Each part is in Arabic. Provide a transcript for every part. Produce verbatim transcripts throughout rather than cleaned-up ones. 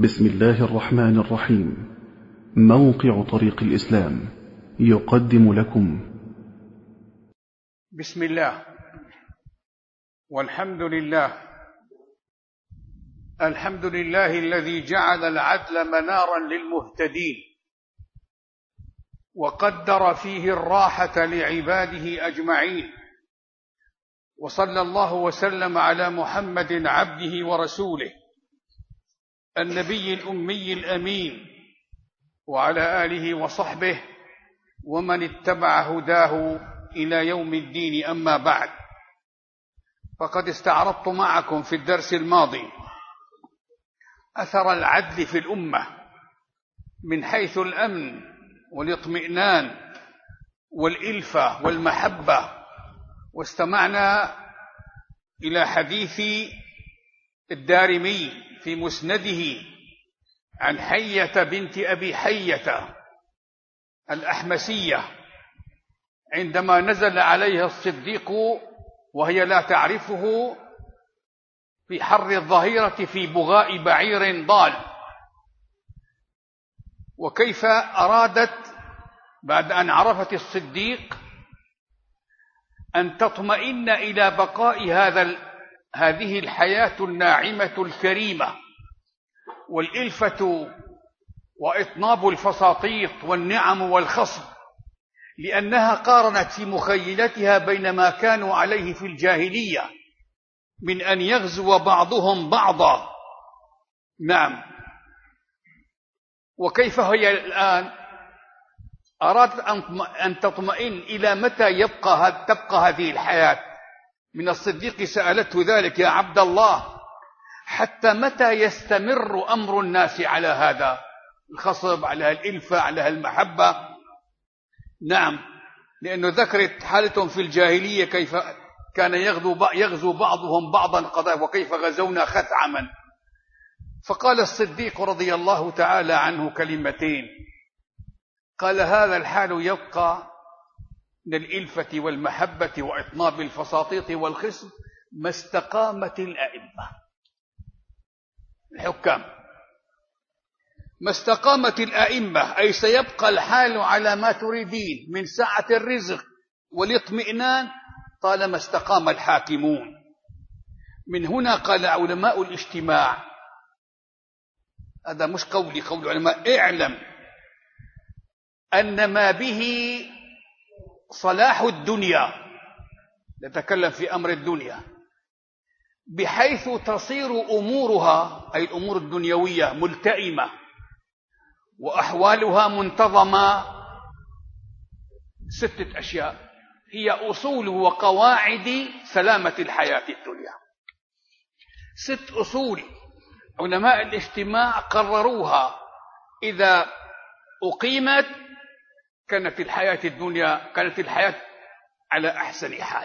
بسم الله الرحمن الرحيم. موقع طريق الإسلام يقدم لكم بسم الله والحمد لله. الحمد لله الذي جعل العدل منارا للمهتدين وقدر فيه الراحة لعباده أجمعين، وصلى الله وسلم على محمد عبده ورسوله النبي الأمي الأمين، وعلى آله وصحبه ومن اتبع هداه إلى يوم الدين. أما بعد، فقد استعرضت معكم في الدرس الماضي أثر العدل في الأمة من حيث الأمن والاطمئنان والإلفة والمحبة، واستمعنا إلى حديث الدارمي في مسنده عن حية بنت أبي حية الأحمسية عندما نزل عليها الصديق وهي لا تعرفه في حر الظهيرة في بغاء بعير ضال، وكيف أرادت بعد أن عرفت الصديق أن تطمئن إلى بقاء هذا هذه الحياة الناعمة الكريمة والإلفة وإطناب الفساطيط والنعم والخصب، لأنها قارنت في مخيلتها بين ما كانوا عليه في الجاهلية من أن يغزو بعضهم بعضا. نعم. وكيف هي الآن أرادت أن تطمئن إلى متى يبقى تبقى هذه الحياة. من الصديق سألته ذلك: يا عبد الله، حتى متى يستمر أمر الناس على هذا الخصب، على الإلفة، على المحبة؟ نعم، لأنه ذكرت حالتهم في الجاهلية كيف كان يغزو بعضهم بعضا وكيف غزونا خثعما. فقال الصديق رضي الله تعالى عنه كلمتين، قال: هذا الحال يبقى من الإلفة والمحبة وإطناب الفساطيط والخصب ما استقامت الأئمة الحكام، ما استقامت الأئمة، أي سيبقى الحال على ما تريدين من سعة الرزق والاطمئنان طالما استقام الحاكمون. من هنا قال علماء الاجتماع، هذا مش قولي، قول علماء: اعلم أن ما به صلاح الدنيا، نتكلم في أمر الدنيا، بحيث تصير أمورها أي الأمور الدنيوية ملتئمة وأحوالها منتظمة، ستة أشياء هي أصول وقواعد سلامة الحياة الدنيا. ست أصول علماء الاجتماع قرروها إذا أقيمت كانت الحياة الدنيا كانت الحياة على أحسن حال.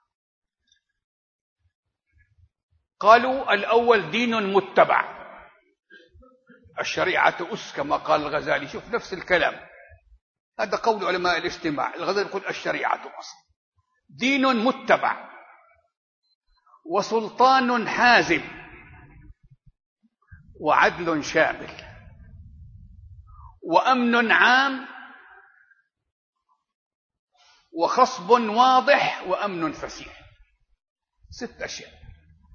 قالوا: الأول دين متبع، الشريعة أس كما قال الغزالي. شوف نفس الكلام، هذا قول علماء الاجتماع. الغزالي يقول الشريعة أس، دين متبع، وسلطان حازم، وعدل شامل، وأمن عام، وخصب واضح، وأمن فسيح. ست أشياء.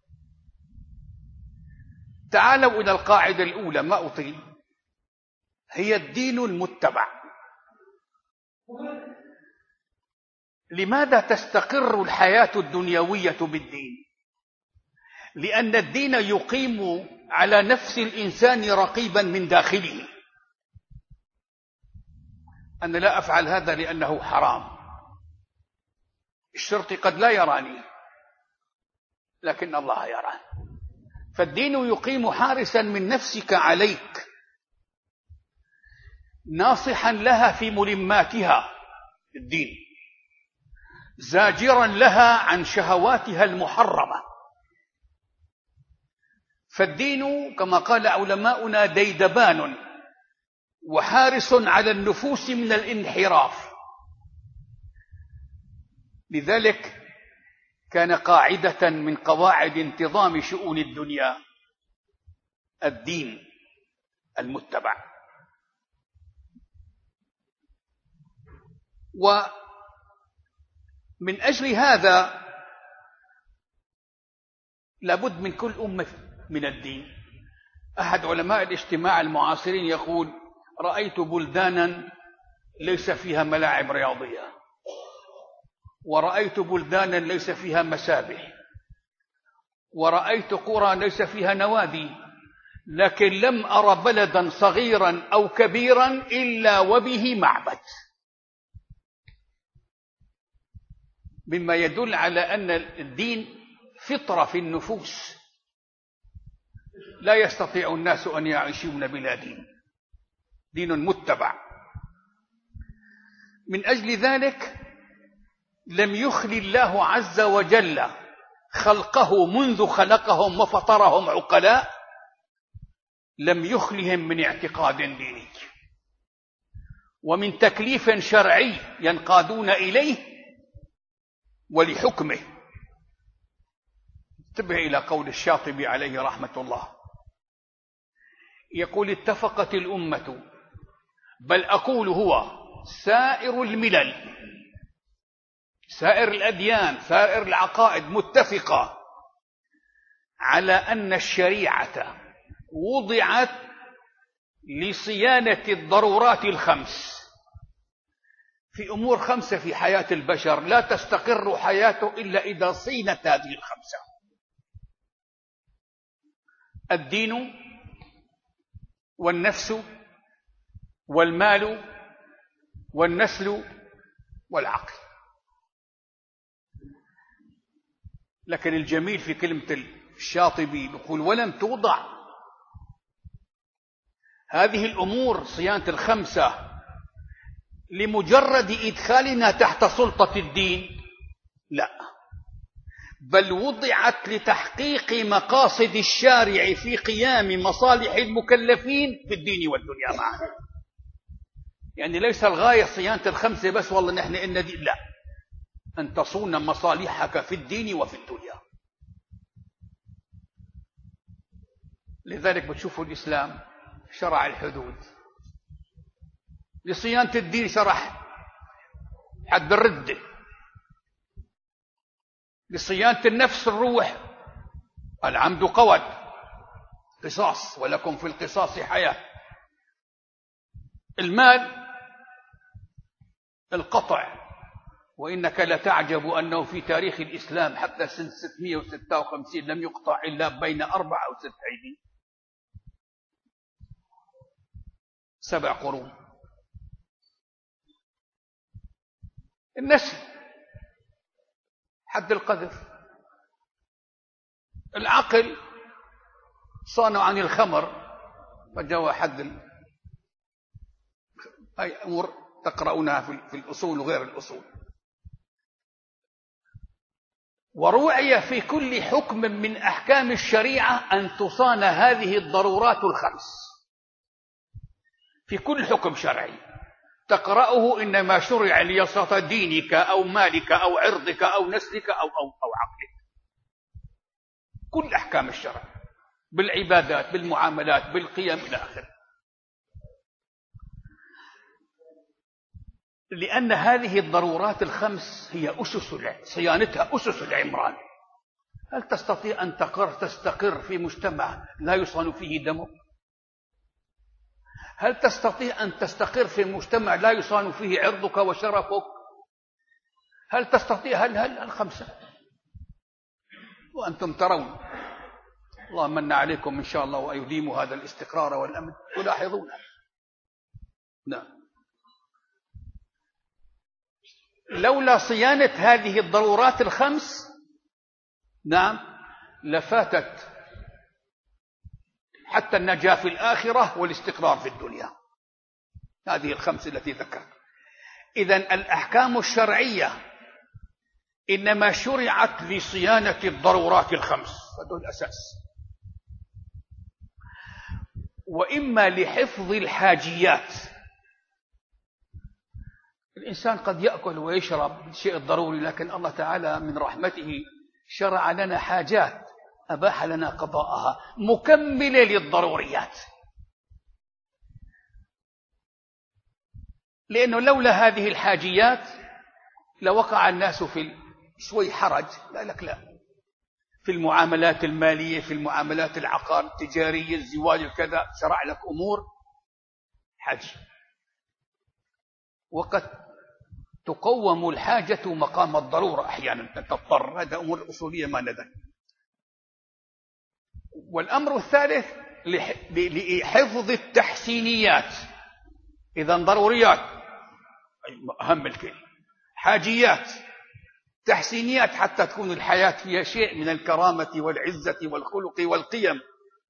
تعالوا إلى القاعدة الأولى، ما أطيل، هي الدين المتبع. لماذا تستقر الحياة الدنيوية بالدين؟ لأن الدين يقيم على نفس الإنسان رقيبا من داخله. أنا لا أفعل هذا لأنه حرام، الشرطي قد لا يراني لكن الله يراني. فالدين يقيم حارسا من نفسك عليك، ناصحا لها في ملماتها الدين، زاجرا لها عن شهواتها المحرمة. فالدين كما قال علماؤنا ديدبان وحارس على النفوس من الانحراف. لذلك كان قاعدة من قواعد انتظام شؤون الدنيا الدين، المتبع. ومن أجل هذا لابد من كل أمة من الدين. أحد علماء الاجتماع المعاصرين يقول: رأيت بلدانا ليس فيها ملاعب رياضية، ورأيت بلدانا ليس فيها مسابح، ورأيت قرى ليس فيها نوادي، لكن لم أر بلدا صغيرا أو كبيرا إلا وبه معبد، مما يدل على أن الدين فطرة في النفوس، لا يستطيع الناس أن يعيشون بلا دين، دين متبع. من أجل ذلك لم يخل الله عز وجل خلقه منذ خلقهم وفطرهم عقلاء، لم يخلهم من اعتقاد ديني ومن تكليف شرعي ينقادون إليه ولحكمه. انتبه إلى قول الشاطبي عليه رحمة الله، يقول: اتفقت الأمة، بل أقول هو سائر الملل، سائر الأديان، سائر العقائد، متفقة على أن الشريعة وضعت لصيانة الضرورات الخمس، في أمور خمسة في حياة البشر لا تستقر حياته إلا إذا صينت هذه الخمسة: الدين، والنفس، والمال، والنسل، والعقل. لكن الجميل في كلمة الشاطبي يقول: ولم توضع هذه الأمور صيانة الخمسة لمجرد إدخالنا تحت سلطة الدين، لا، بل وضعت لتحقيق مقاصد الشارع في قيام مصالح المكلفين في الدين والدنيا معا. يعني ليس الغاية صيانة الخمسة بس، والله نحن إن دين، لا، أن تصون مصالحك في الدين وفي الدنيا. لذلك بتشوفوا الإسلام شرع الحدود، لصيانة الدين شرع حد الردة، لصيانة النفس الروح العمد قود، قصاص، ولكم في القصاص حياة. المال القطع، وإنك لتعجب أنه في تاريخ الإسلام حتى سنة ستمائة وستة وخمسين لم يقطع إلا بين أربع أو ست أيدي، سبع قرون. النسل حد القذف، العقل صانوا عن الخمر فجاء حد ال... أي أمور تقرؤونها في الأصول وغير الأصول. وروعي في كل حكم من أحكام الشريعة أن تصان هذه الضرورات الخمس، في كل حكم شرعي تقرأه إنما شرع ليصلح دينك أو مالك أو عرضك أو نسلك أو, أو, أو عقلك. كل أحكام الشرع بالعبادات، بالمعاملات، بالقيم إلى آخره. لأن هذه الضرورات الخمس هي أسس صيانتها، أسس العمران. هل تستطيع أن تقر تستقر في مجتمع لا يصان فيه دمك؟ هل تستطيع أن تستقر في مجتمع لا يصان فيه عرضك وشرفك؟ هل تستطيع؟ هل هل الخمسة وأنتم ترون. الله من عليكم إن شاء الله ويديم هذا الاستقرار والأمن، تلاحظون. نعم. لولا صيانة هذه الضرورات الخمس، نعم، لفاتت حتى النجاة في الآخرة والاستقرار في الدنيا. هذه الخمس التي ذكرت. إذن الأحكام الشرعية إنما شرعت لصيانة الضرورات الخمس، هذا الأساس، وإما لحفظ الحاجيات. الإنسان قد يأكل ويشرب الشيء الضروري، لكن الله تعالى من رحمته شرع لنا حاجات أباح لنا قضاءها مكملة للضروريات. لأنه لولا هذه الحاجيات لوقع الناس في شوي حرج. لا لك لا، في المعاملات المالية، في المعاملات العقار التجارية، الزواج كذا، شرع لك أمور حج. وقد تقوم الحاجة مقام الضرورة أحيانا تضطر، هذا أمور أصولية ما ندري. والأمر الثالث لحفظ التحسينيات. إذن ضروريات أهم الكلمة، حاجيات، تحسينيات، حتى تكون الحياة فيها شيء من الكرامة والعزة والخلق والقيم.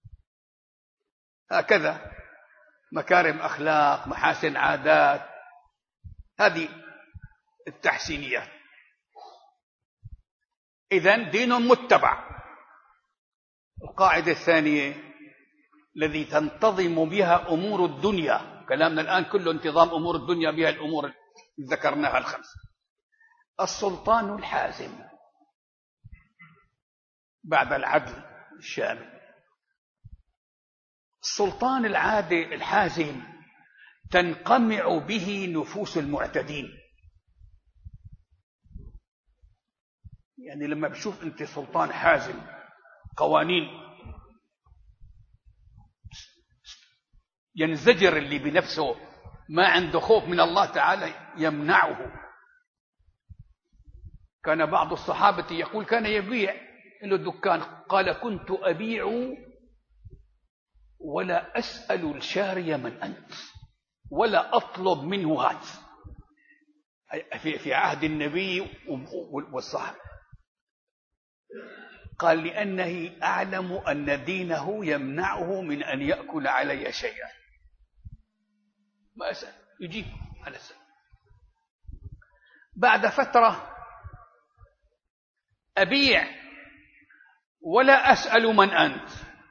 هكذا مكارم أخلاق، محاسن عادات، هذه التحسينيات. إذن دين متبع. القاعدة الثانية الذي تنتظم بها أمور الدنيا، كلامنا الآن كله انتظام أمور الدنيا بها الأمور اللي ذكرناها الخمس. السلطان الحازم بعد العدل الشامل. السلطان العادل الحازم تنقمع به نفوس المعتدين. يعني لما بشوف أنت سلطان حازم، قوانين، ينزجر اللي بنفسه ما عنده خوف من الله تعالى يمنعه. كان بعض الصحابة يقول كان يبيع له دكان، قال كنت أبيع ولا أسأل الشاري من أنت ولا أطلب منه هات، في عهد النبي والصحابة. قال لأنه أعلم أن دينه يمنعه من أن يأكل علي شيئا، ما أسأل يجيب على السنة. بعد فترة أبيع ولا أسأل من أنت،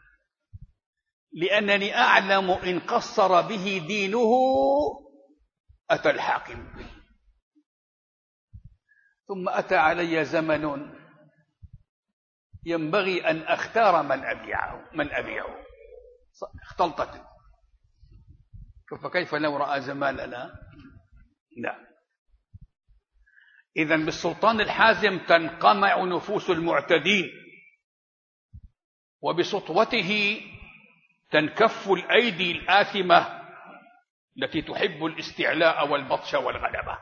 لأنني أعلم إن قصر به دينه أتى الحاكم به. ثم أتى علي زمن ينبغي أن أختار من أبيعه من أبيعه اختلطت. فكيف لو رأى زماننا؟ لا. إذن بالسلطان الحازم تنقمع نفوس المعتدين، وبسطوته تنكف الأيدي الآثمة التي تحب الاستعلاء والبطش والغلبة.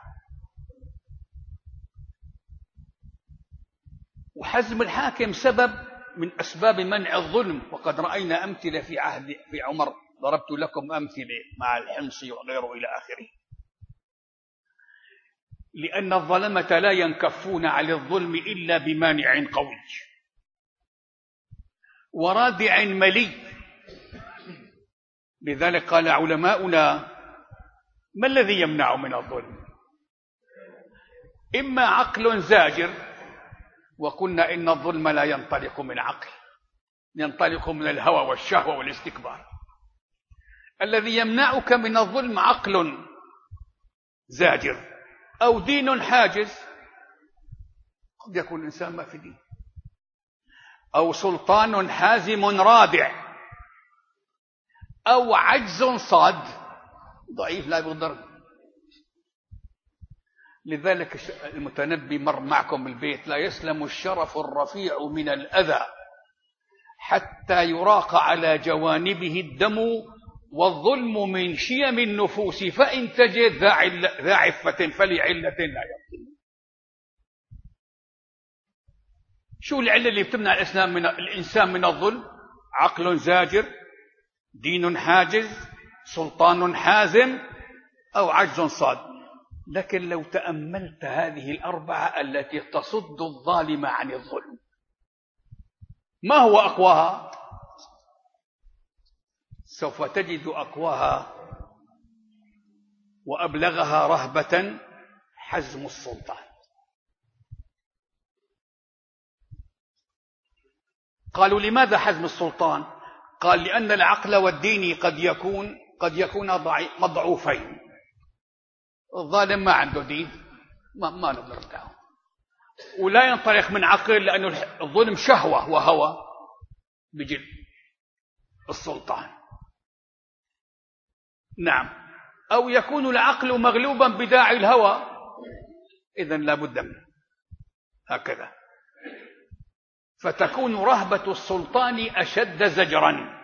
وحزم الحاكم سبب من أسباب منع الظلم، وقد رأينا أمثلة في عهد في عمر، ضربت لكم أمثلة مع الحمصي وغيره إلى آخره. لأن الظلمة لا ينكفون على الظلم إلا بمانع قوي ورادع ملي. لذلك قال علماؤنا: ما الذي يمنع من الظلم؟ إما عقل زاجر، وقلنا إن الظلم لا ينطلق من عقل، ينطلق من الهوى والشهوة والاستكبار. الذي يمنعك من الظلم عقل زاجر أو دين حاجز، قد يكون الإنسان ما في دين، أو سلطان حازم رادع، أو عجز صاد ضعيف لا يقدر. لذلك المتنبي مر معكم البيت: لا يسلم الشرف الرفيع من الأذى حتى يراق على جوانبه الدم، والظلم من شيم النفوس فإن تجد ذا عفة فلعلة لا يبطل. شو العلة اللي بتمنع الإسلام من الإنسان من الظلم؟ عقل زاجر، دين حاجز، سلطان حازم، أو عجز صاد. لكن لو تأملت هذه الأربعة التي تصد الظالم عن الظلم، ما هو أقواها؟ سوف تجد أقواها وأبلغها رهبة حزم السلطان. قالوا: لماذا حزم السلطان؟ قال: لأن العقل والدين قد يكون قد يكون مضعوفين. الظالم ما عنده دين، ما, ما نقدر نتعاون، ولا ينطلق من عقل، لأنه الظلم شهوة وهوى بجد السلطان. نعم. أو يكون العقل مغلوبا بداعي الهوى، إذن لا بد منه. هكذا فتكون رهبة السلطان أشد زجرا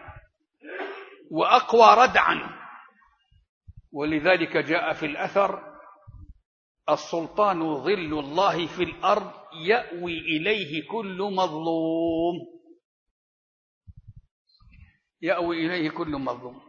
وأقوى ردعا. ولذلك جاء في الأثر: السلطان ظل الله في الأرض يأوي إليه كل مظلوم، يأوي إليه كل مظلوم.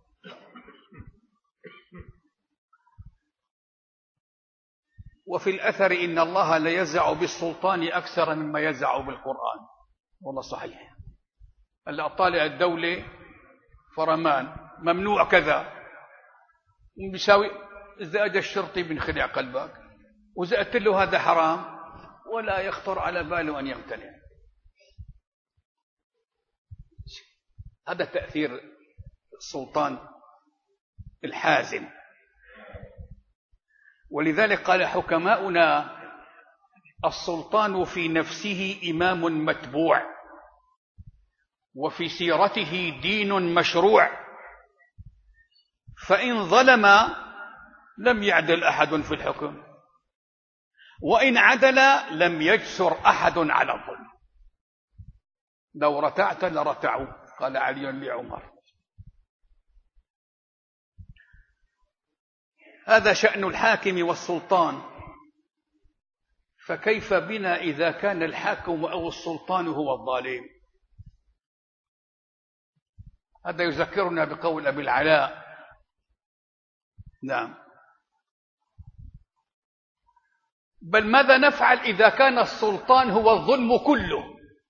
وفي الأثر: إن الله ليزع بالسلطان أكثر مما يزع بالقرآن. والله صحيح. هلا طالع الدولة فرمان ممنوع كذا، بيساوي إذا أجى الشرطي بنخلع قلبك، وإذا قلت له هذا حرام ولا يخطر على باله أن يمتنع. هذا تأثير السلطان الحازم. ولذلك قال حكماؤنا: السلطان في نفسه إمام متبوع، وفي سيرته دين مشروع، فإن ظلم لم يعدل أحد في الحكم، وإن عدل لم يجسر أحد على الظلم. لو رتعت لرتعوا، قال علي لعمر. هذا شأن الحاكم والسلطان. فكيف بنا إذا كان الحاكم أو السلطان هو الظالم؟ هذا يذكرنا بقول أبي العلاء: نعم، بل ماذا نفعل إذا كان السلطان هو الظلم كله،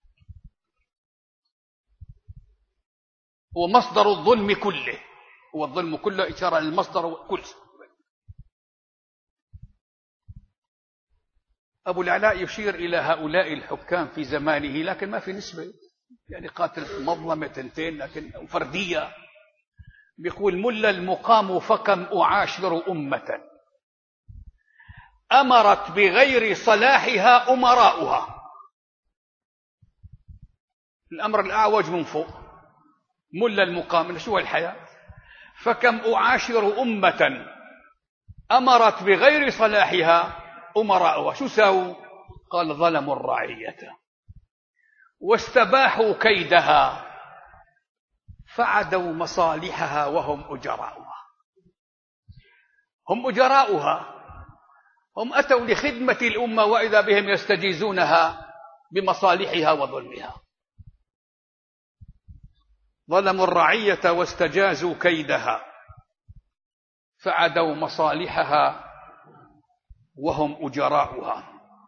هو مصدر الظلم كله، هو الظلم كله إشارة للمصدر كله. أبو العلاء يشير إلى هؤلاء الحكام في زمانه، لكن ما في نسبة، يعني قاتل مظلمة تنتين لكن فردية. بيقول: ملا المقام فكم أعاشر أمة أمرت بغير صلاحها أمراؤها. الأمر الأعوج من فوق. ملا المقام شو الحياة. فكم أعاشر أمة أمرت بغير صلاحها أمراؤها. شو ساووا؟ قال: ظلموا الرعية واستباحوا كيدها فعدوا مصالحها وهم أجراؤها. هم أجراؤها، هم أتوا لخدمة الأمة وإذا بهم يستجيزونها بمصالحها وظلمها. ظلموا الرعية واستجازوا كيدها فعدوا مصالحها وهم أجراؤها.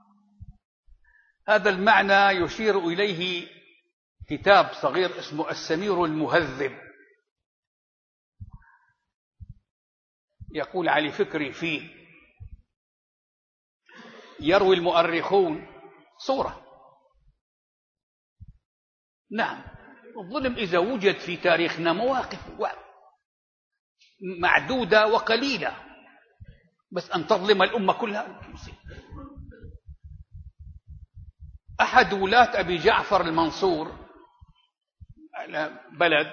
هذا المعنى يشير إليه كتاب صغير اسمه السمير المهذب. يقول علي فكري فيه: يروي المؤرخون صورة، نعم، الظلم إذا وجد في تاريخنا مواقف معدودة وقليلة، بس أن تظلم الأمة كلها. أحد ولاة أبي جعفر المنصور على بلد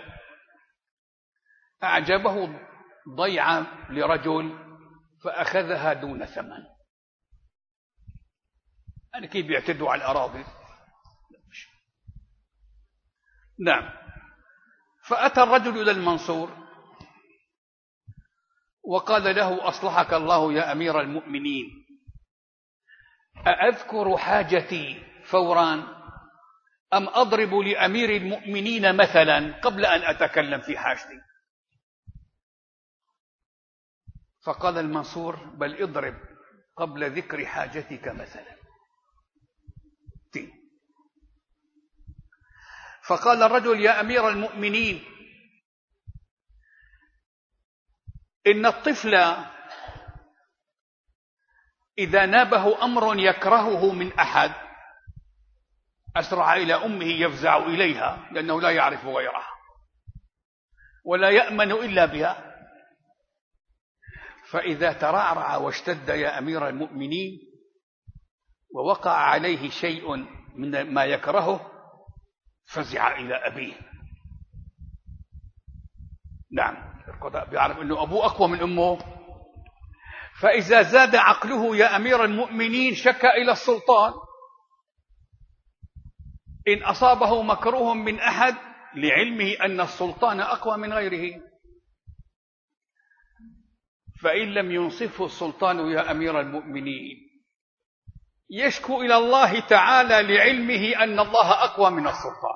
أعجبه ضيعة لرجل فأخذها دون ثمن. يعني كيف بيعتدوا على الأراضي. نعم. فأتى الرجل إلى المنصور وقال له: أصلحك الله يا أمير المؤمنين، أأذكر حاجتي فورا أم أضرب لأمير المؤمنين مثلا قبل أن أتكلم في حاجتي؟ فقال المنصور: بل اضرب قبل ذكر حاجتك مثلا. فقال الرجل: يا أمير المؤمنين، إن الطفل إذا نابه أمر يكرهه من أحد أسرع إلى أمه يفزع إليها لأنه لا يعرف غيرها ولا يأمن إلا بها، فإذا ترعرع واشتد يا أمير المؤمنين ووقع عليه شيء من ما يكرهه فزع إلى أبيه. نعم، القضاء بيعرف أنه أبوه أقوى من أمه. فإذا زاد عقله يا أمير المؤمنين شك إلى السلطان، إن أصابه مكروه من أحد لعلمه أن السلطان أقوى من غيره، فإن لم ينصفه السلطان يا أمير المؤمنين يشكو إلى الله تعالى لعلمه أن الله أقوى من السلطان.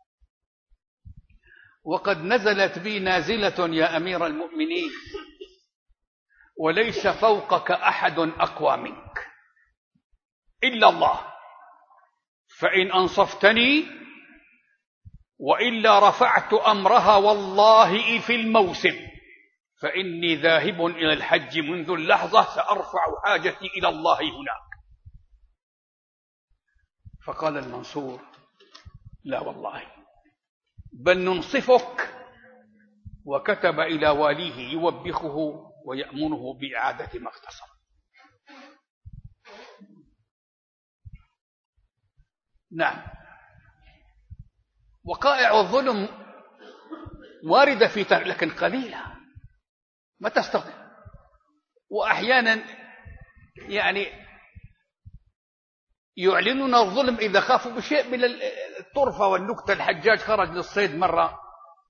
وقد نزلت بي نازلة يا أمير المؤمنين وليس فوقك أحد أقوى منك إلا الله، فإن أنصفتني وإلا رفعت أمرها والله في الموسم، فإني ذاهب إلى الحج منذ اللحظة سأرفع حاجتي إلى الله هناك. فقال المنصور لا والله بل ننصفك، وكتب إلى واليه يوبخه ويأمره بإعادة ما اغتصب. نعم، وقائع الظلم واردة في تاريخ لكن قليلة ما تستطيع، وأحيانا يعني يعلنون الظلم إذا خافوا بشيء من الطرفة والنكتة. الحجاج خرج للصيد مرة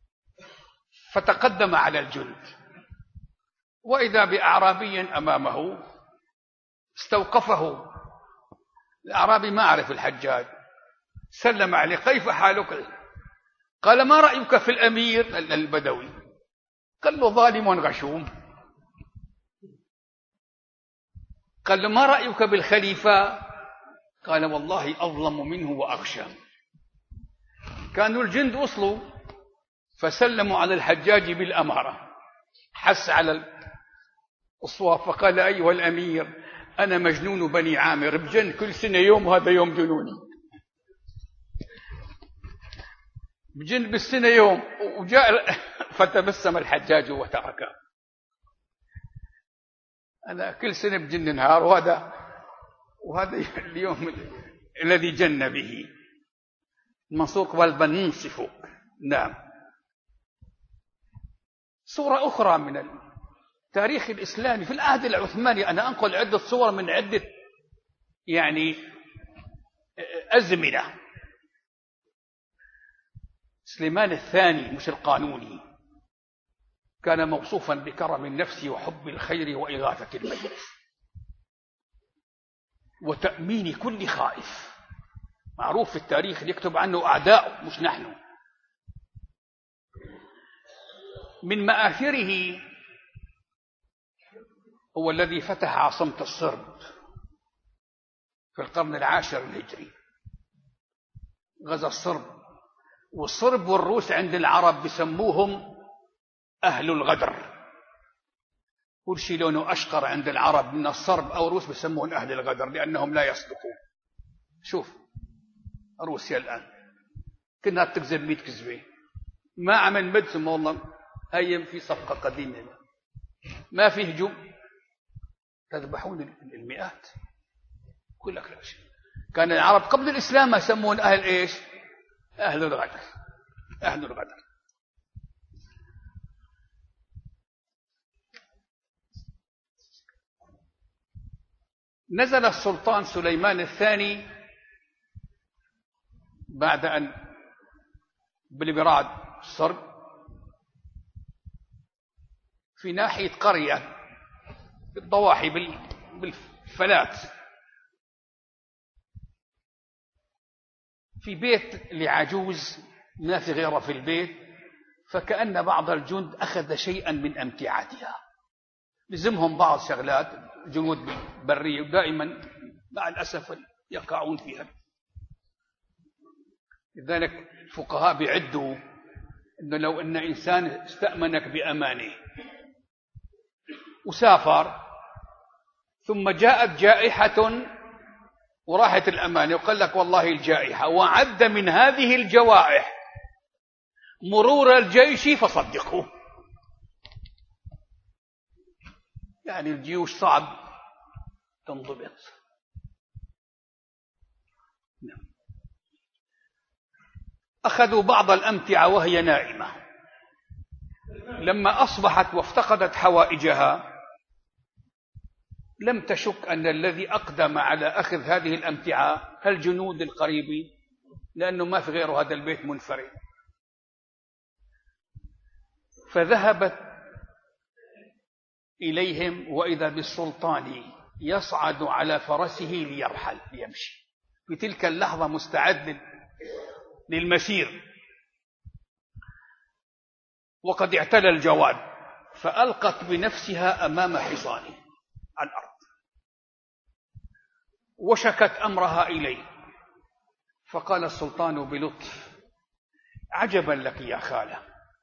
فتقدم على الجند وإذا بأعرابي أمامه استوقفه. الأعرابي ما عرف الحجاج، سلم عليه كيف حالك؟ قال ما رأيك في الأمير البدوي؟ قال له ظالم غشوم. قال له ما رأيك بالخليفة؟ قال والله أظلم منه وأخشى. كانوا الجند وصلوا فسلموا على الحجاج بالأمارة، حس على الصواف فقال أيها الأمير أنا مجنون بني عامر بجن كل سنة يوم وهذا يوم جنوني، بجن بالسنة يوم وجاء. فتبسم الحجاج وتركه. أنا كل سنة بجن نهار وهذا وهذا اليوم الذي جن به. المنصور قال بل ننصفك. نعم. صورة أخرى من التاريخ الإسلامي في العهد العثماني، أنا أنقل عدة صور من عدة يعني أزمنة. سليمان الثاني مش القانوني كان موصوفا بكرم النفس وحب الخير وإغاثة الميت وتأمين كل خائف، معروف في التاريخ يكتب عنه أعداء مش نحن. من مآثره هو الذي فتح عاصمة الصرب في القرن العاشر الهجري، غزا الصرب. والصرب والروس عند العرب بيسموهم أهل الغدر، كل شيء لونه أشقر عند العرب من الصرب أو روس بيسموهم أهل الغدر لأنهم لا يصدقون. شوف روسيا الآن كنا بتكذب مئة كذبة ما عمل مدسم والله أيام في صفقة قديمة ما في هجوم تذبحون المئات. كل لك لا شيء. كان العرب قبل الإسلام يسمون أهل إيش؟ أهل الغدر. أهل الغدر. نزل السلطان سليمان الثاني بعد أن بلبراد الصرب في ناحية قرية بالضواحي بالفلات في بيت لعجوز ما في غيره في البيت، فكأن بعض الجند أخذ شيئا من أمتعتها. لزمهم بعض شغلات جنود برية ودائما مع الأسف يقعون فيها. لذلك الفقهاء بيعدوا أنه لو أن إنسان استأمنك بأمانه وسافر ثم جاءت جائحة وراحت الأمانة وقال لك والله الجائحة وعد من هذه الجوائح مرور الجيش فصدقه. يعني الجيوش صعب تنضبط. أخذوا بعض الأمتعة وهي نائمة لما أصبحت وافتقدت حوائجها لم تشك أن الذي أقدم على أخذ هذه الأمتعة الجنود القريبين، لأنه ما في غير هذا البيت منفرد. فذهبت إليهم وإذا بالسلطان يصعد على فرسه ليرحل ليمشي، في تلك اللحظة مستعد للمسير، وقد اعتلى الجواد، فألقت بنفسها أمام حصانه على الأرض وشكت أمرها إليه. فقال السلطان بلطف: عجبا لك يا خالة،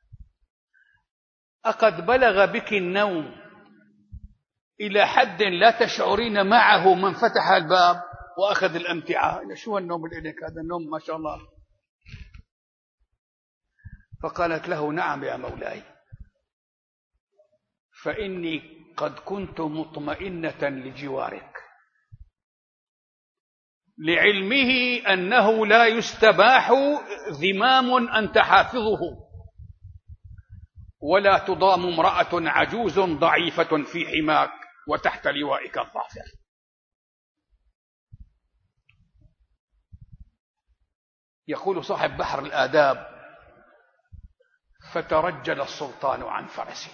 أقد بلغ بك النوم إلى حد لا تشعرين معه من فتح الباب وأخذ الأمتعة؟ شو النوم اللي إليك هذا النوم ما شاء الله. فقالت له: نعم يا مولاي، فإني قد كنت مطمئنة لجوارك، لعلمه أنه لا يستباح ذمام أنت حافظه، ولا تضام امرأة عجوز ضعيفة في حماك وتحت لوائك الظافر. يقول صاحب بحر الآداب: فترجل السلطان عن فرسه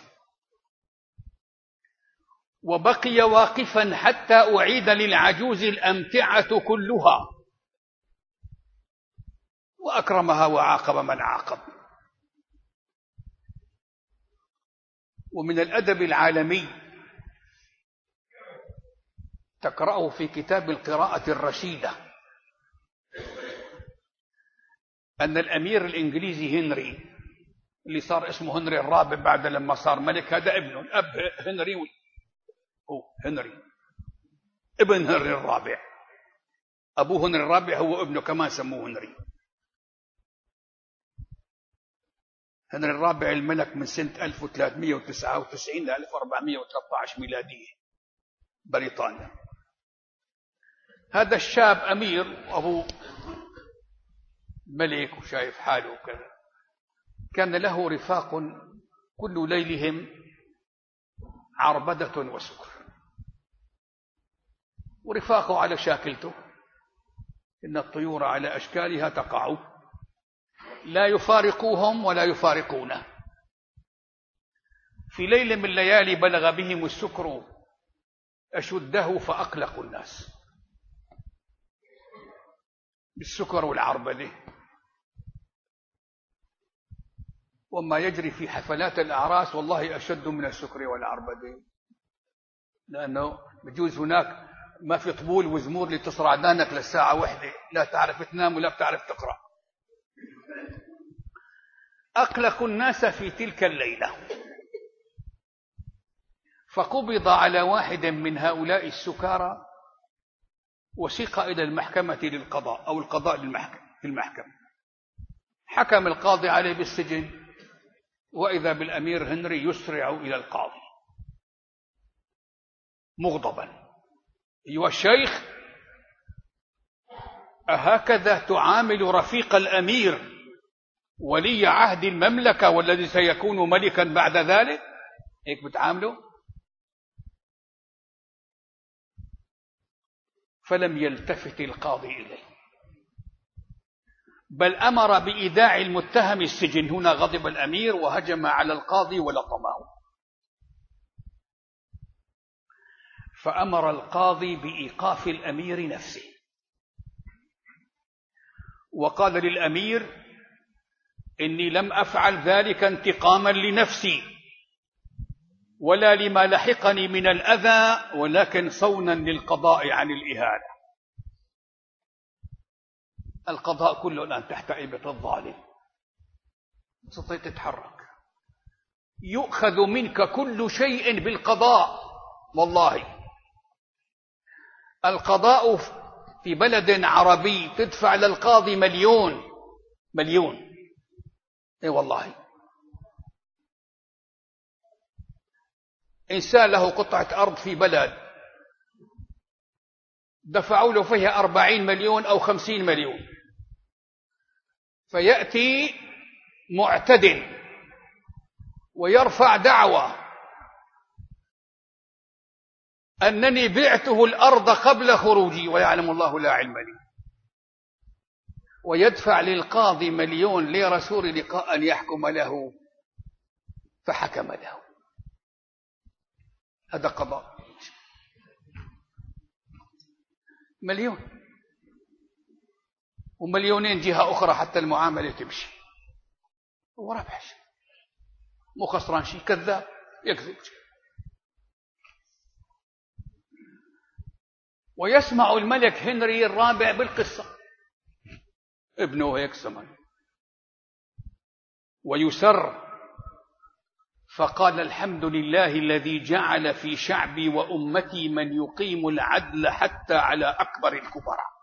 وبقي واقفا حتى أعيد للعجوز الأمتعة كلها، وأكرمها وعاقب من عاقب. ومن الأدب العالمي تقرأه في كتاب القراءة الرشيدة أن الأمير الإنجليزي هنري، اللي صار اسمه هنري الرابع بعد لما صار ملك، هذا ابنه، الأب هنري هو هنري ابن هنري الرابع، أبوه هنري الرابع هو ابنه كمان سموه هنري. هنري الرابع الملك من سنة ألف وثلاثمئة وتسعة وتسعين إلى ألف وأربعمئة وثلاثة عشر ميلادية، بريطانيا. هذا الشاب أمير وأبوه ملك وشايف حاله وكذا، كان له رفاق كل ليلهم عربدة وسكر، ورفاقه على شاكلته، إن الطيور على أشكالها تقع، لا يفارقوهم ولا يفارقونه. في ليلة من الليالي بلغ بهم السكر أشده فأقلقوا الناس بالسكر والعربدة. وما يجري في حفلات الأعراس والله أشد من السكر والعربدة، لأنه بجوز هناك ما في طبول وزمور لتصرع دانك للساعة واحدة، لا تعرف تنام ولا بتعرف تقرأ. أقلقوا الناس في تلك الليلة، فقبض على واحد من هؤلاء السكارى وسيق إلى المحكمة للقضاء أو القضاء للمحكمة. حكم القاضي عليه بالسجن، وإذا بالأمير هنري يسرع إلى القاضي مغضبا: أيها الشيخ، أهكذا تعامل رفيق الأمير ولي عهد المملكة والذي سيكون ملكا بعد ذلك؟ هيك بتعامله؟ فلم يلتفت القاضي إليه، بل أمر بإيداع المتهم السجن. هنا غضب الأمير وهجم على القاضي ولطمه، فأمر القاضي بإيقاف الأمير نفسه، وقال للأمير: إني لم أفعل ذلك انتقاما لنفسي ولا لما لحقني من الأذى، ولكن صونا للقضاء عن الإهانة. القضاء كله الآن تحت عيبة الظالم، استطيع تتحرك، يؤخذ منك كل شيء بالقضاء. والله القضاء في بلد عربي تدفع للقاضي مليون مليون اي والله. إنسان له قطعة أرض في بلد دفعوا له فيها أربعين مليون أو خمسين مليون، فيأتي معتد ويرفع دعوى أنني بعته الأرض قبل خروجي ويعلم الله لا علم لي، ويدفع للقاضي مليون ليرة سوري لقاء أن يحكم له، فحكم له. هذا قضاء. مليون ومليونين جهة أخرى حتى المعاملة تمشي، هو ربح شيء، مو خسران شيء، كذاب يكذب. ويسمع الملك هنري الرابع بالقصة، ابنه هيك سمع ويسر، فقال الحمد لله الذي جعل في شعبي وأمتي من يقيم العدل حتى على أكبر الكبراء.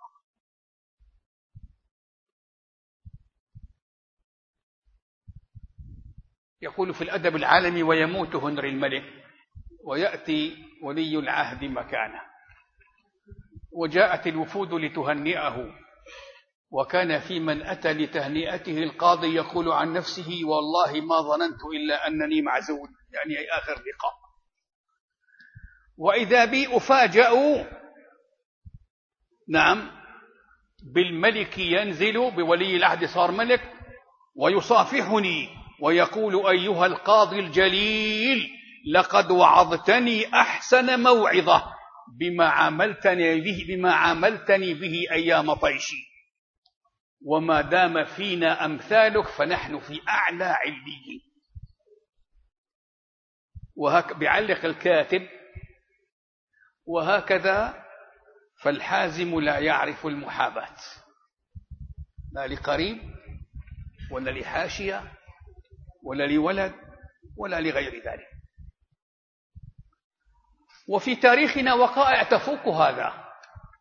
يقول في الأدب العالمي: ويموت هنري الملك ويأتي ولي العهد مكانه، وجاءت الوفود لتهنئه، وكان في من أتى لتهنئته القاضي يقول عن نفسه: والله ما ظننت إلا أنني معزول، يعني أي آخر لقاء. وإذا بي أفاجأ نعم بالملك ينزل، بولي العهد صار ملك، ويصافحني ويقول: أيها القاضي الجليل، لقد وعظتني أحسن موعظة بما عاملتني به بما عاملتني به أيام طيشي، وما دام فينا أمثالك فنحن في أعلى عليين. وهك بيعلق الكاتب: وهكذا فالحازم لا يعرف المحاباة، لا لقريب ولا لحاشية ولا لولد ولا لغير ذلك. وفي تاريخنا وقائع تفوق هذا.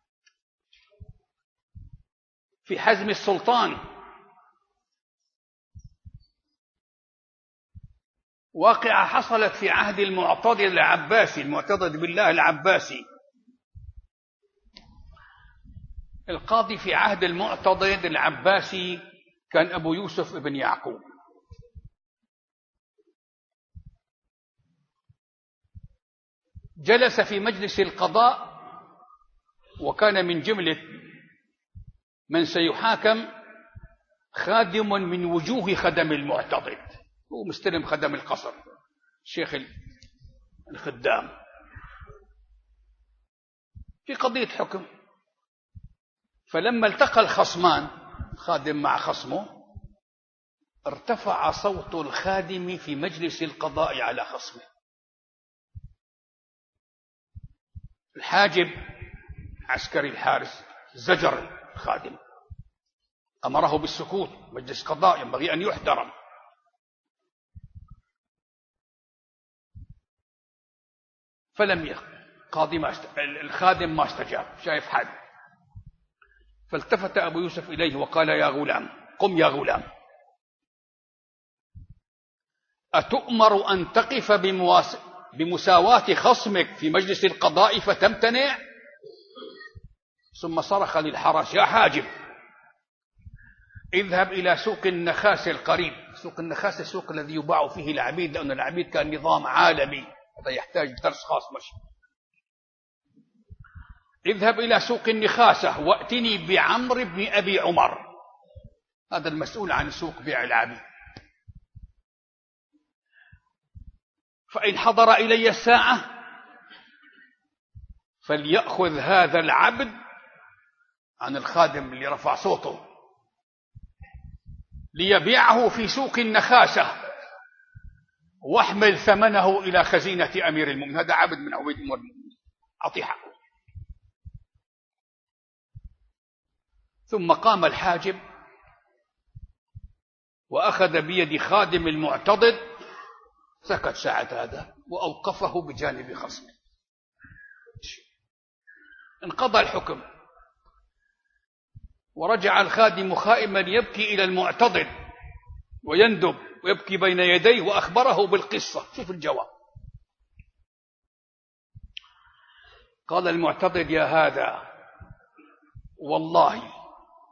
في حزم السلطان واقعة حصلت في عهد المعتضد العباسي، المعتضد بالله العباسي. القاضي في عهد المعتضد العباسي كان أبو يوسف ابن يعقوب. جلس في مجلس القضاء، وكان من جملة من سيحاكم خادم من وجوه خدم المعتضد، هو مستلم خدم القصر، شيخ الخدام، في قضية حكم. فلما التقى الخصمان، خادم مع خصمه، ارتفع صوت الخادم في مجلس القضاء على خصمه. الحاجب عسكري الحارس زجر الخادم، أمره بالسكوت، مجلس قضاء ينبغي أن يحترم. فلم يقضي، ما است... الخادم ما استجاب، شايف حد. فالتفت أبو يوسف إليه وقال: يا غلام، قم يا غلام، أتؤمر أن تقف بمواس... بمساواة خصمك في مجلس القضاء فتمتنع؟ ثم صرخ للحرس: يا حاجب، اذهب إلى سوق النخاس القريب. سوق النخاس السوق الذي يباع فيه العبيد، لأن العبيد كان نظام عالمي، هذا يحتاج درس خاص مشي. اذهب إلى سوق النخاسة وأتني بعمر بن أبي عمر، هذا المسؤول عن سوق بيع العبيد. فإن حضر إلي الساعة فليأخذ هذا العبد عن الخادم اللي رفع صوته ليبيعه في سوق النخاسة، واحمل ثمنه إلى خزينة أمير المؤمنين. هذا عبد من عبيد أمير المؤمنين، أعطيه حقه. ثم قام الحاجب وأخذ بيد خادم المعتضد، سكت ساعة هذا وأوقفه بجانب خصمه. انقضى الحكم، ورجع الخادم خائما يبكي إلى المعتضد ويندب ويبكي بين يديه، وأخبره بالقصة. شوف الجواب. قال المعتضد: يا هذا، والله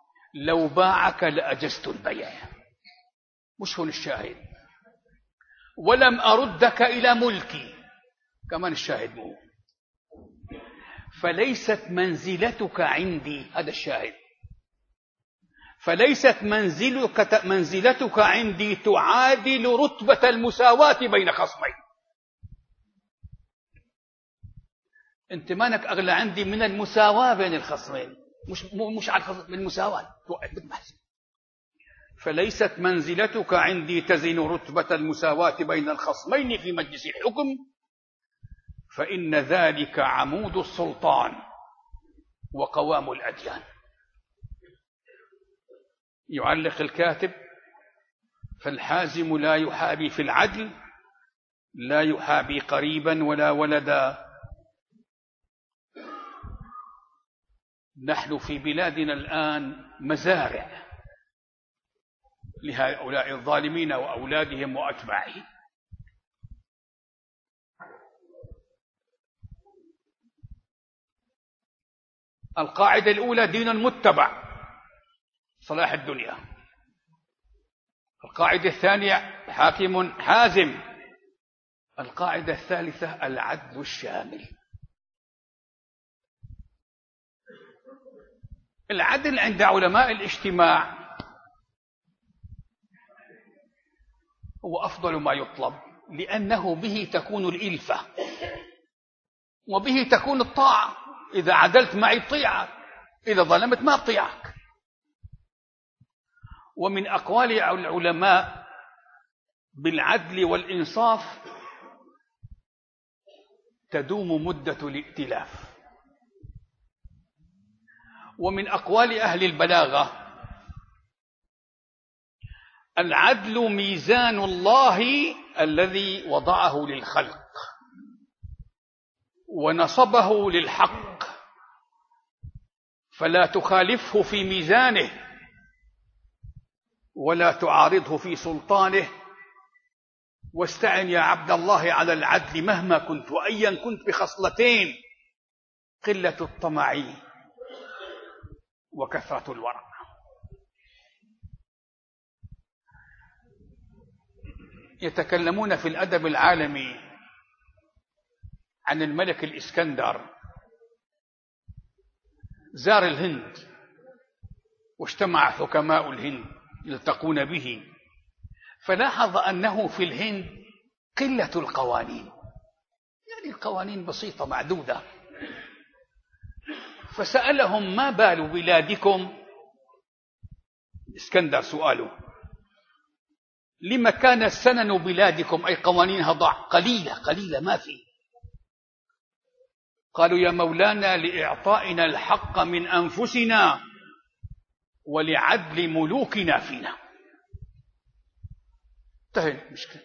لو باعك لأجزت البيع. مش هون الشاهد. ولم أردك إلى ملكي. كمان الشاهد مو فليست منزلتك عندي، هذا الشاهد، فليست منزلك منزلتك عندي تعادل رتبة المساواة بين خصمين. انت مانك اغلى عندي من المساواة بين الخصمين، مش مش على الخصم، بالمساواة. فليست منزلتك عندي تزن رتبة المساواة بين الخصمين في مجلس الحكم، فإن ذلك عمود السلطان وقوام الأديان. يعلق الكاتب: فالحازم لا يحابي في العدل، لا يحابي قريبا ولا ولدا. نحن في بلادنا الآن مزارع لهؤلاء الظالمين وأولادهم وأتباعهم. القاعدة الأولى: دين متبع، صلاح الدنيا. القاعدة الثانية: حاكم حازم. القاعدة الثالثة: العدل الشامل. العدل عند علماء الاجتماع هو أفضل ما يطلب، لأنه به تكون الإلفة وبه تكون الطاعة. إذا عدلت معي طيعك، إذا ظلمت ما أطيعك. ومن أقوال العلماء بالعدل والإنصاف تدوم مدة الائتلاف. ومن أقوال أهل البلاغة: العدل ميزان الله الذي وضعه للخلق ونصبه للحق، فلا تخالفه في ميزانه ولا تعارضه في سلطانه. واستعن يا عبد الله على العدل مهما كنت، وأيا كنت، بخصلتين: قلة الطمع وكثرة الورع. يتكلمون في الأدب العالمي عن الملك الإسكندر. زار الهند واجتمع حكماء الهند يلتقون به، فلاحظ أنه في الهند قلة القوانين، يعني القوانين بسيطة معدودة. فسألهم: ما بال بلادكم؟ اسكندر سؤاله: لما كان سنن بلادكم، أي قوانينها ضع قليلة قليلة ما في؟ قالوا: يا مولانا لإعطائنا الحق من أنفسنا ولعدل ملوكنا فينا. انتهت المشكلة.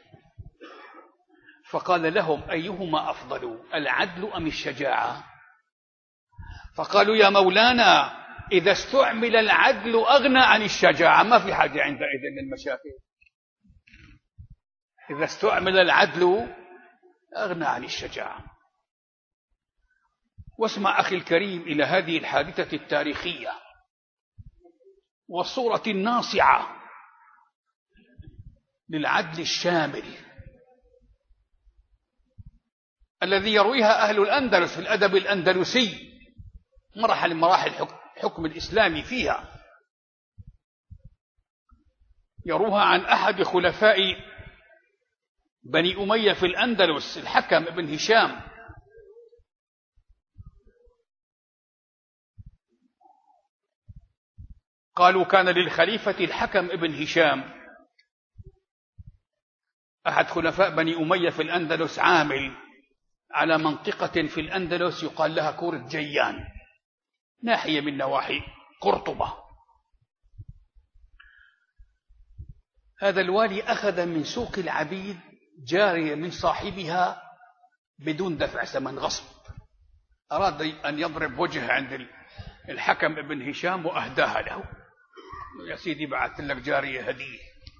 فقال لهم: أيهما أفضل، العدل أم الشجاعة؟ فقالوا: يا مولانا إذا استعمل العدل أغنى عن الشجاعة، ما في حاجة عندئذ للمشاكل. إذا استعمل العدل أغنى عن الشجاعة. واسمع أخي الكريم إلى هذه الحادثة التاريخية والصورة الناصعة للعدل الشامل الذي يرويها أهل الأندلس في الأدب الأندلسي، مرحلة من مراحل الحكم الإسلامي فيها. يروها عن أحد خلفاء بني أمية في الأندلس، الحكم ابن هشام. قالوا: كان للخليفة الحكم ابن هشام أحد خلفاء بني أمية في الأندلس عامل على منطقة في الأندلس يقال لها كورة جيان، ناحية من نواحي قرطبة. هذا الوالي أخذ من سوق العبيد جارية من صاحبها بدون دفع ثمن، غصب. أراد أن يضرب وجهه عند الحكم ابن هشام وأهداها له: يا سيدي بعثت لك جارية هدية.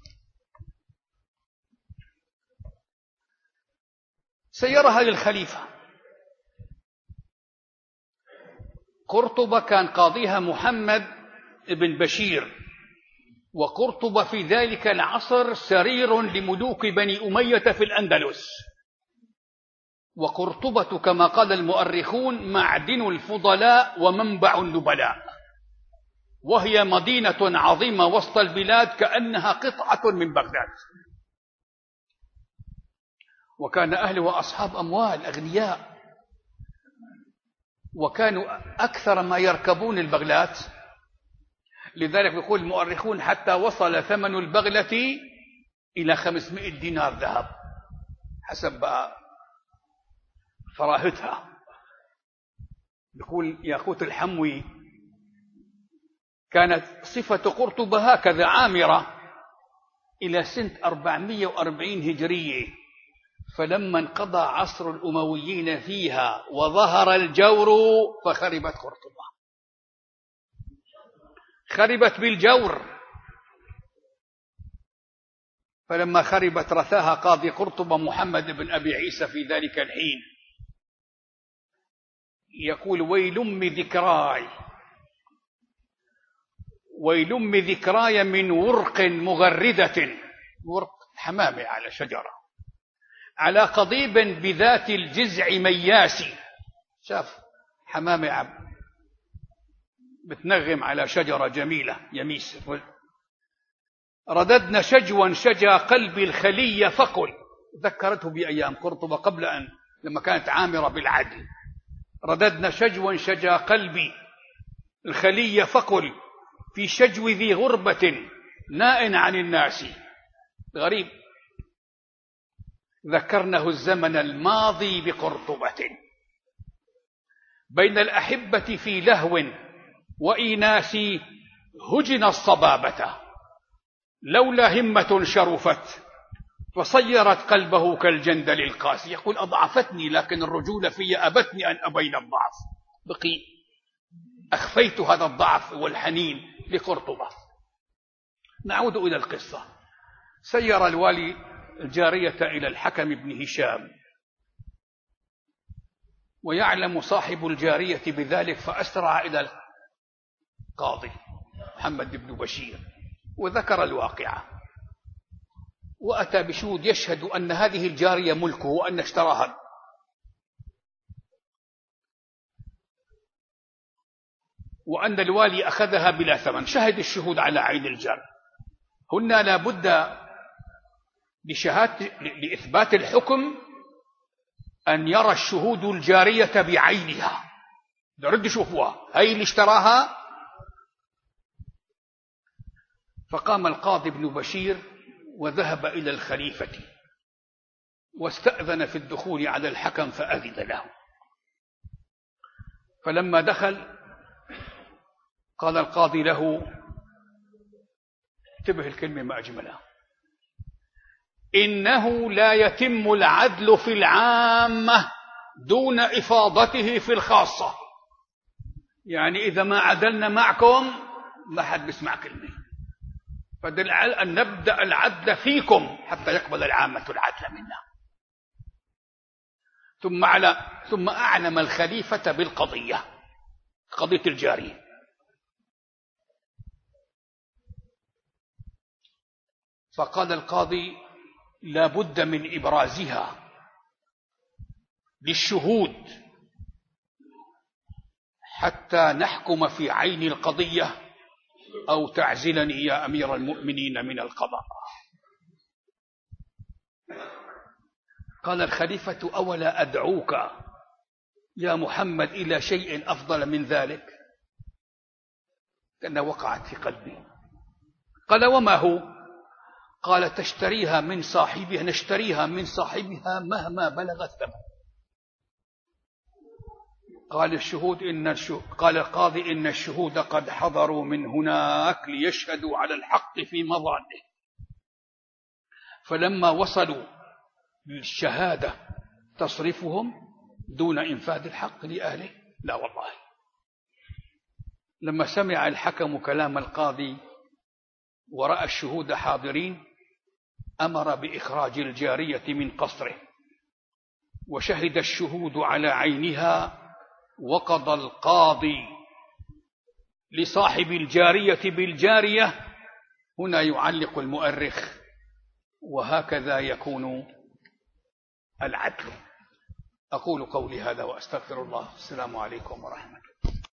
سيرها للخليفة. قرطبة كان قاضيها محمد ابن بشير، وقرطبة في ذلك العصر سرير لملوك بني أمية في الأندلس. وقرطبة كما قال المؤرخون معدن الفضلاء ومنبع النبلاء، وهي مدينة عظيمة وسط البلاد كأنها قطعة من بغداد. وكان أهلها أصحاب أموال أغنياء، وكانوا أكثر ما يركبون البغلات. لذلك يقول المؤرخون حتى وصل ثمن البغلة إلى خمسمائة دينار ذهب حسب فراهتها. يقول ياقوت الحموي كانت صفة قرطبة هكذا عامرة إلى سنة أربعمائة وأربعين هجرية، فلما انقضى عصر الأمويين فيها وظهر الجور فخربت قرطبة، خربت بالجور. فلما خربت رثاها قاضي قرطبة محمد بن أبي عيسى في ذلك الحين، يقول ويلم ذكراي ويلم ذكراي من ورق مغردة، ورق حمامة على شجرة، على قضيب بذات الجزع مياسي. شاف حمامة عب بتنغم على شجرة جميلة يميس. رددنا شجوا شجا قلبي الخلية فقل، ذكرته بأيام قرطبة قبل أن لما كانت عامرة بالعدل. رددنا شجوا شجا قلبي الخلية فقل، في شجو ذي غربة نائن عن الناس. غريب. ذكرناه الزمن الماضي بقرطبة، بين الأحبة في لهو وإيناس هجن الصبابة، لولا همة شرفت وصيرت قلبه كالجندل القاسي. يقول أضعفتني لكن الرجولة في أبتني أن أبين الضعف، بقي أخفيت هذا الضعف والحنين لقرطبة. نعود إلى القصة. سير الوالي الجارية إلى الحكم بن هشام، ويعلم صاحب الجارية بذلك، فأسرع إلى القاضي محمد بن بشير وذكر الواقعة، وأتى بشهود يشهد أن هذه الجارية ملكه وأن اشتراها. وأن الوالي أخذها بلا ثمن. شهد الشهود على عين الجار. هنا لا بد لشهادة لإثبات الحكم أن يرى الشهود الجارية بعينها، رد شوفوها هي اللي اشتراها. فقام القاضي بن بشير وذهب إلى الخليفة واستأذن في الدخول على الحكم فأذن له. فلما دخل قال القاضي له، انتبه الكلمة ما أجملها، إنه لا يتم العدل في العامة دون إفاضته في الخاصة. يعني إذا ما عدلنا معكم ما حد بيسمع كلمة، فدل على أن نبدأ العدل فيكم حتى يقبل العامة العدل منا. ثم على ثم أعلم الخليفة بالقضية، قضية الجارية. فقال القاضي لا بد من إبرازها للشهود حتى نحكم في عين القضية، أو تعزلني يا أمير المؤمنين من القضاء. قال الخليفة أولا أدعوك يا محمد إلى شيء أفضل من ذلك؟ لأنها وقعت في قلبي. قال وما هو؟ قال تشتريها من صاحبها، نشتريها من صاحبها مهما بلغ الثمن. قال الشهود إن الشهود قال القاضي إن الشهود قد حضروا من هناك ليشهدوا على الحق في مظانه، فلما وصلوا للشهادة تصرفهم دون إنفاذ الحق لأهله. لا والله. لما سمع الحكم كلام القاضي ورأى الشهود حاضرين أمر بإخراج الجارية من قصره، وشهد الشهود على عينها، وقضى القاضي لصاحب الجارية بالجارية. هنا يعلق المؤرخ: وهكذا يكون العدل. أقول قولي هذا وأستغفر الله. السلام عليكم ورحمة الله.